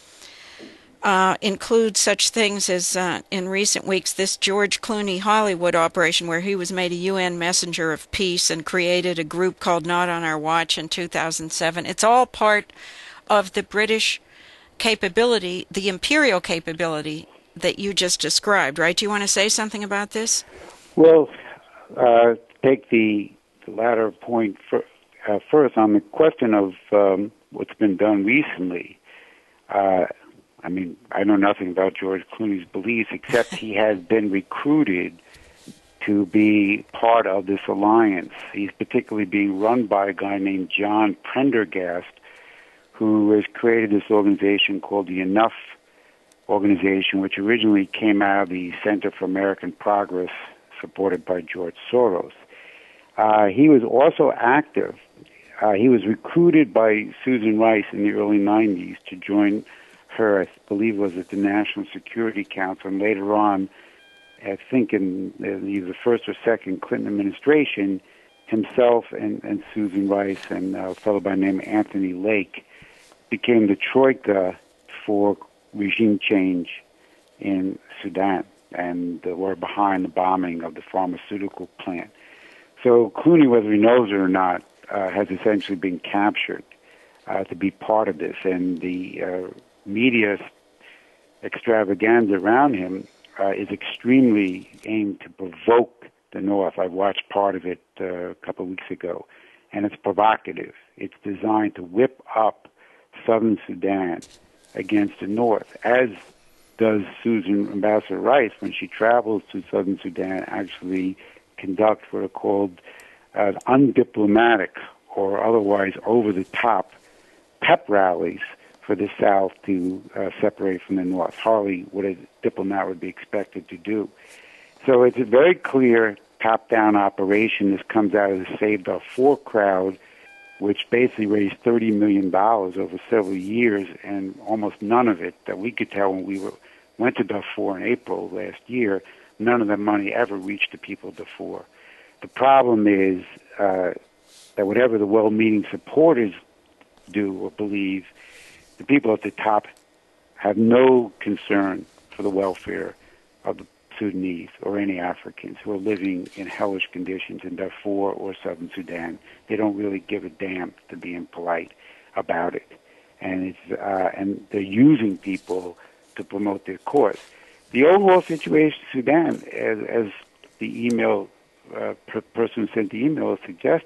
Uh, include such things as, uh, in recent weeks, this George Clooney Hollywood operation where he was made a U N messenger of peace and created a group called Not on Our Watch in two thousand seven. It's all part of the British capability, the imperial capability that you just described, right? Do you want to say something about this? Well, uh, take the, the latter point for, uh, first on the question of um, what's been done recently. Uh, I mean, I know nothing about George Clooney's beliefs, except he has been recruited to be part of this alliance. He's particularly being run by a guy named John Prendergast, who has created this organization called the Enough Organization, which originally came out of the Center for American Progress, supported by George Soros. Uh, he was also active. Uh, he was recruited by Susan Rice in the early nineties to join her, I believe, was at the National Security Council, and later on, I think in either the first or second Clinton administration, himself and, and Susan Rice and a fellow by the name of Anthony Lake became the troika for regime change in Sudan, and uh, were behind the bombing of the pharmaceutical plant. So Clooney, whether he knows it or not, uh, has essentially been captured uh, to be part of this, and the uh, media extravaganza around him uh, is extremely aimed to provoke the North. I watched part of it uh, a couple of weeks ago, and it's provocative. It's designed to whip up southern Sudan against the North, as does Susan Ambassador Rice when she travels to southern Sudan, actually conduct what are called uh, undiplomatic or otherwise over-the-top pep rallies for the South to uh, separate from the North. Hardly what a diplomat would be expected to do. So it's a very clear top-down operation. This comes out of the Save Darfur crowd, which basically raised thirty million dollars over several years, and almost none of it, that we could tell when we were, went to Darfur in April last year, none of the money ever reached the people of Darfur. The problem is uh, that whatever the well-meaning supporters do or believe, the people at the top have no concern for the welfare of the Sudanese or any Africans who are living in hellish conditions in Darfur or southern Sudan. They don't really give a damn, to being polite, about it. And it's uh, and they're using people to promote their cause. The overall situation in Sudan, as, as the email uh, per person who sent the email suggested,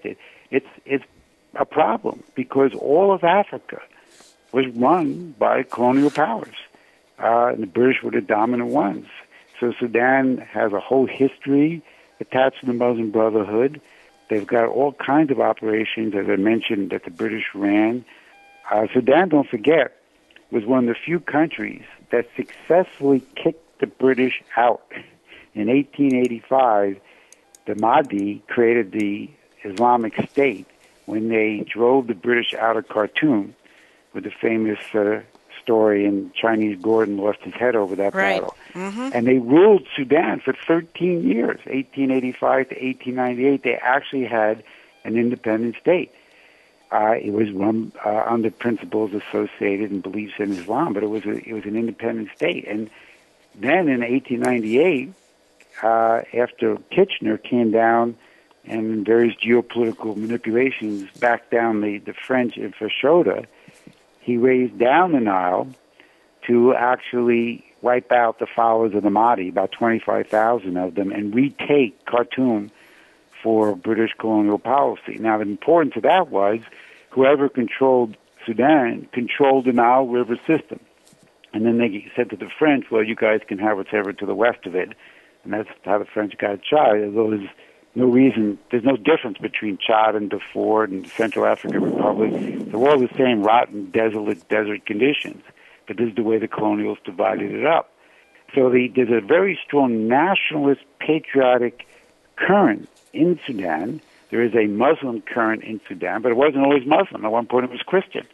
it's it's a problem because all of Africa was run by colonial powers, uh, and the British were the dominant ones. So Sudan has a whole history attached to the Muslim Brotherhood. They've got all kinds of operations, as I mentioned, that the British ran. Uh, Sudan, don't forget, was one of the few countries that successfully kicked the British out. In eighteen eighty-five, the Mahdi created the Islamic State when they drove the British out of Khartoum, with the famous uh, story in Chinese Gordon lost his head over that right. battle. Mm-hmm. And they ruled Sudan for thirteen years, eighteen eighty-five to eighteen ninety-eight. They actually had an independent state. Uh, it was run uh, under principles associated and beliefs in Islam, but it was a, it was an independent state. And then in eighteen ninety-eight, uh, after Kitchener came down and various geopolitical manipulations backed down the, the French in Fashoda, he raised down the Nile to actually wipe out the followers of the Mahdi, about twenty-five thousand of them, and retake Khartoum for British colonial policy. Now, the importance of that was whoever controlled Sudan controlled the Nile River system. And then they said to the French, well, you guys can have whatever to the west of it. And that's how the French got Chad. Although there's no reason, there's no difference between Chad and Darfur and the Central African Republic. They're all the same rotten, desolate desert conditions. But this is the way the colonials divided it up. So the, there's a very strong nationalist, patriotic current in Sudan. There is a Muslim current in Sudan, but it wasn't always Muslim. At one point it was Christian.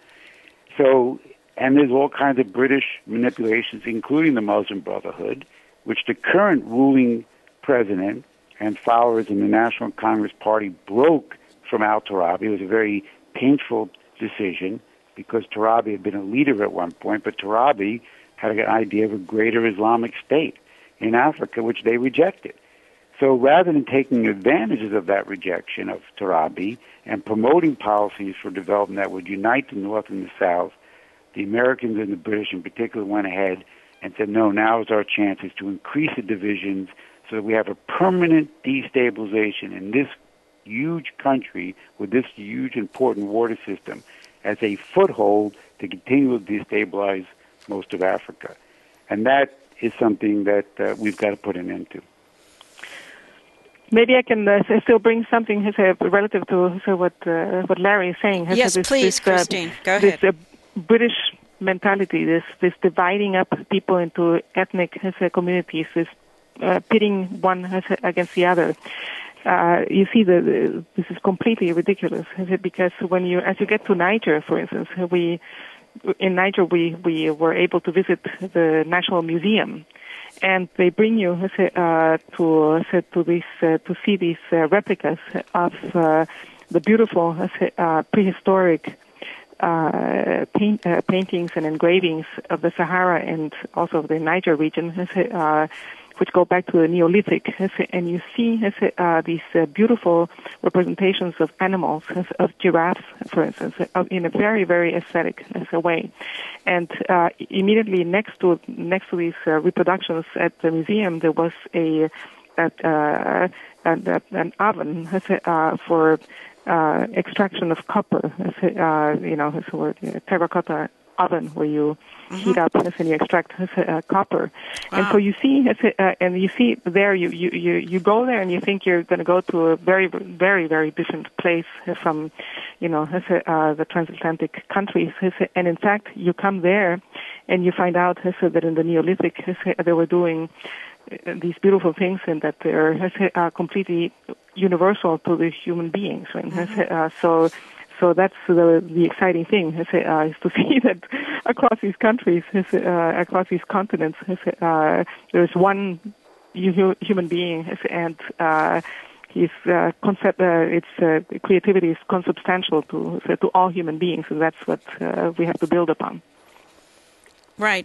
So, and there's all kinds of British manipulations, including the Muslim Brotherhood, which the current ruling president and followers in the National Congress Party broke from al-Turabi. It was a very painful decision because Turabi had been a leader at one point, but Turabi had an idea of a greater Islamic state in Africa, which they rejected. So rather than taking advantages of that rejection of Turabi and promoting policies for development that would unite the North and the South, the Americans and the British in particular went ahead and said, no, now is our chances to increase the divisions so that we have a permanent destabilization in this huge country with this huge important water system as a foothold to continue to destabilize most of Africa. And that is something that uh, we've got to put an end to. Maybe I can uh, still bring something uh, relative to uh, what uh, what Larry is saying. Yes, this, please, this, uh, Christine. Go ahead. This uh, British mentality, this this dividing up people into ethnic uh, communities, this uh, pitting one uh, against the other. Uh, you see, the, the, this is completely ridiculous because when you, as you get to Niger, for instance, we in Niger we we were able to visit the National Museum. And they bring you uh, to to this uh, to see these uh, replicas of uh, the beautiful uh, prehistoric uh, paint, uh, paintings and engravings of the Sahara and also of the Niger region, uh, which go back to the Neolithic. And you see uh, these uh, beautiful representations of animals, of giraffes, for instance, in a very, very aesthetic way. And uh, immediately next to next to these uh, reproductions at the museum, there was a, a, uh, an, an oven uh, for uh, extraction of copper. Uh, you know, so a terracotta oven where you mm-hmm. heat up and you extract uh, copper. Wow. And so you see, uh, and you see there, you, you, you, you go there and you think you're going to go to a very, very, very different place from, you know, uh, the transatlantic countries. And in fact, you come there and you find out that in the Neolithic they were doing these beautiful things and that they're uh, completely universal to the human beings. Mm-hmm. Uh, so So that's the, the exciting thing, uh, is to see that across these countries, uh, across these continents, uh, there's one human being, and uh, his uh, concept, uh, its uh, creativity is consubstantial to to all human beings, and that's what uh, we have to build upon. Right.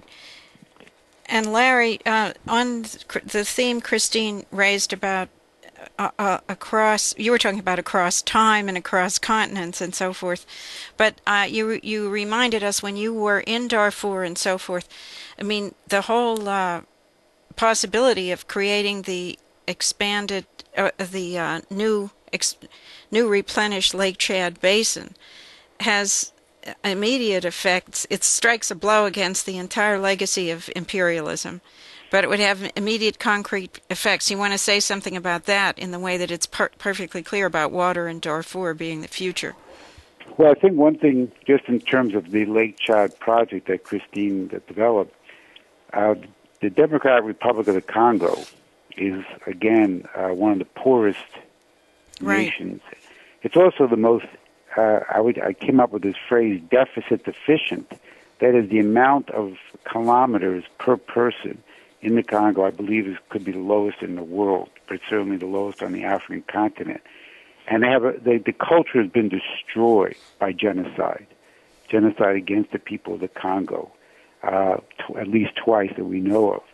And Larry, uh, on the theme Christine raised about Uh, uh, across, you were talking about across time and across continents and so forth, but uh, you you reminded us when you were in Darfur and so forth. I mean, the whole uh, possibility of creating the expanded, uh, the uh, new ex- new replenished Lake Chad Basin has immediate effects. It strikes a blow against the entire legacy of imperialism, but it would have immediate concrete effects. You want to say something about that in the way that it's per- perfectly clear about water in Darfur being the future? Well, I think one thing, just in terms of the Lake Chad project that Christine developed, uh, the Democratic Republic of the Congo is, again, uh, one of the poorest right. nations. It's also the most, uh, I, would, I came up with this phrase, deficit deficient. That is, the amount of kilometers per person in the Congo, I believe, is, could be the lowest in the world, but certainly the lowest on the African continent. And they have a, they, the culture has been destroyed by genocide, genocide against the people of the Congo, uh, t- at least twice that we know of.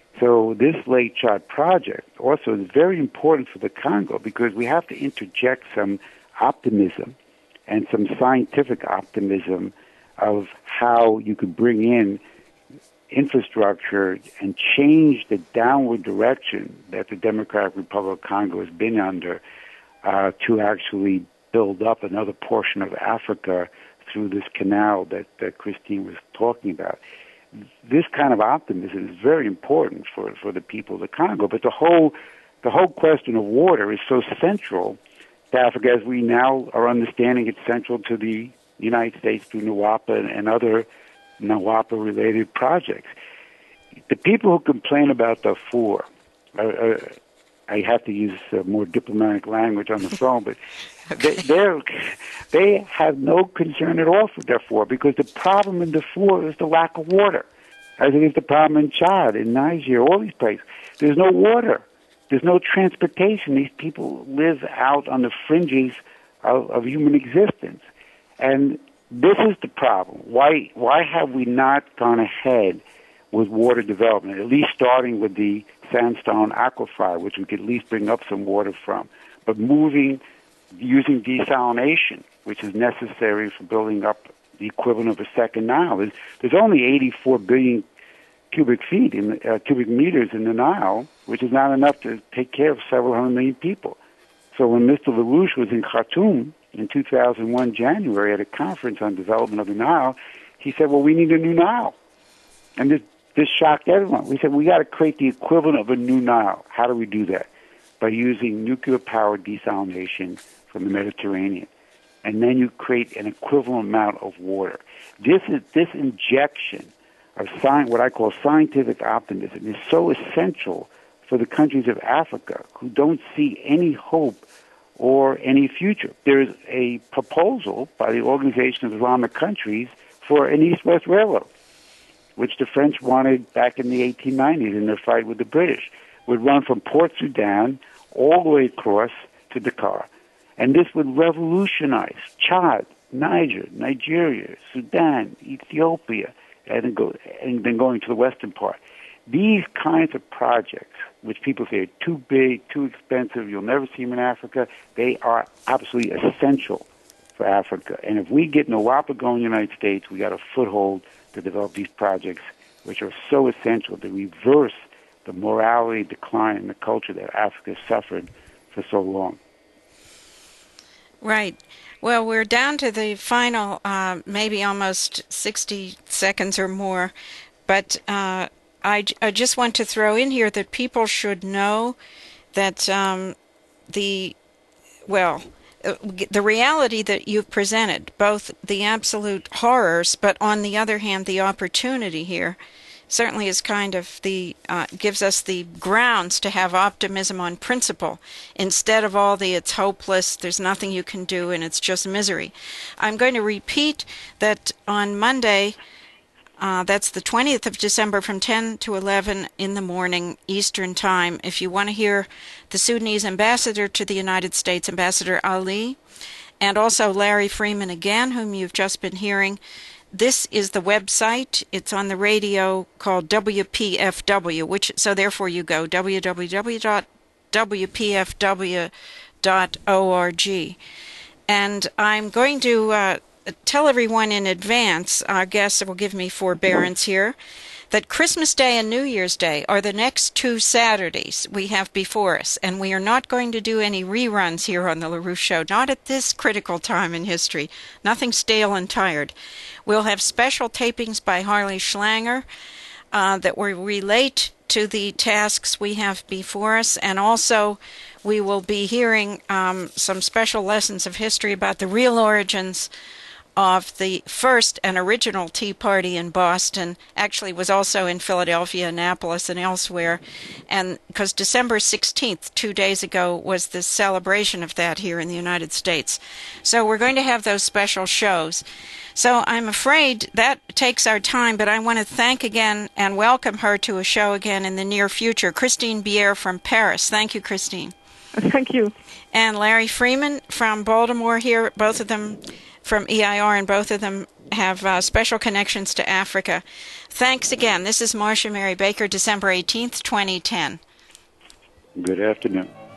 So this Lake Chad project also is very important for the Congo because we have to interject some optimism and some scientific optimism of how you could bring in infrastructure and change the downward direction that the Democratic Republic of Congo has been under uh, to actually build up another portion of Africa through this canal that, that Christine was talking about. This kind of optimism is very important for, for the people of the Congo, but the whole the whole question of water is so central to Africa, as we now are understanding it's central to the United States through NWAPA and, and other NWAPA-related projects. The people who complain about Darfur, uh, uh, I have to use uh, more diplomatic language on the phone, but okay. they they have no concern at all for Darfur because the problem in Darfur is the lack of water. As it is the problem in Chad, in Niger, all these places. There's no water. There's no transportation. These people live out on the fringes of, of human existence. And this is the problem. Why why have we not gone ahead with water development, at least starting with the sandstone aquifer, which we could at least bring up some water from, but moving, using desalination, which is necessary for building up the equivalent of a second Nile. There's, there's only eighty-four billion cubic feet, in uh, cubic meters in the Nile, which is not enough to take care of several hundred million people. So when Mister LaRouche was in Khartoum in two thousand one, January, at a conference on development of the Nile, he said, well, we need a new Nile. And this, this shocked everyone. We said, we got to create the equivalent of a new Nile. How do we do that? By using nuclear-powered desalination from the Mediterranean. And then you create an equivalent amount of water. This is this injection of science, what I call scientific optimism, is so essential for the countries of Africa who don't see any hope or any future. There is a proposal by the Organization of Islamic Countries for an East-West Railroad, which the French wanted back in the eighteen nineties in their fight with the British, would run from Port Sudan all the way across to Dakar. And this would revolutionize Chad, Niger, Nigeria, Sudan, Ethiopia, and then, go, and then going to the western part. These kinds of projects, which people say are too big, too expensive, you'll never see them in Africa, they are absolutely essential for Africa. And if we get NWAPA going in the United States, we got a foothold to develop these projects, which are so essential to reverse the morality decline in the culture that Africa suffered for so long. Right. Well, we're down to the final, uh, maybe almost sixty seconds or more, but uh, I, I just want to throw in here that people should know that um, the, well, uh, the reality that you've presented, both the absolute horrors, but on the other hand, the opportunity here, certainly is kind of the, uh, gives us the grounds to have optimism on principle instead of all the it's hopeless, there's nothing you can do, and it's just misery. I'm going to repeat that on Monday, uh, that's the twentieth of December from ten to eleven in the morning Eastern Time. If you want to hear the Sudanese ambassador to the United States, Ambassador Ali, and also Larry Freeman again, whom you've just been hearing, this is the website. It's on the radio called W P F W, which so therefore you go w w w dot w p f w dot org. And I'm going to uh, tell everyone in advance, our guests will give me forbearance here, that Christmas Day and New Year's Day are the next two Saturdays we have before us, and we are not going to do any reruns here on the LaRouche Show, not at this critical time in history, nothing stale and tired. We'll have special tapings by Harley Schlanger uh, that will relate to the tasks we have before us, and also we will be hearing um, some special lessons of history about the real origins of the first and original Tea Party in Boston. Actually was also in Philadelphia, Annapolis, and elsewhere, and because December sixteenth, two days ago, was the celebration of that here in the United States. So we're going to have those special shows. So I'm afraid that takes our time, but I want to thank again and welcome her to a show again in the near future. Christine Bier from Paris. Thank you, Christine. Thank you. And Larry Freeman from Baltimore here, both of them from E I R, and both of them have uh, special connections to Africa. Thanks again. This is Marcia Mary Baker, December eighteenth, twenty ten. Good afternoon.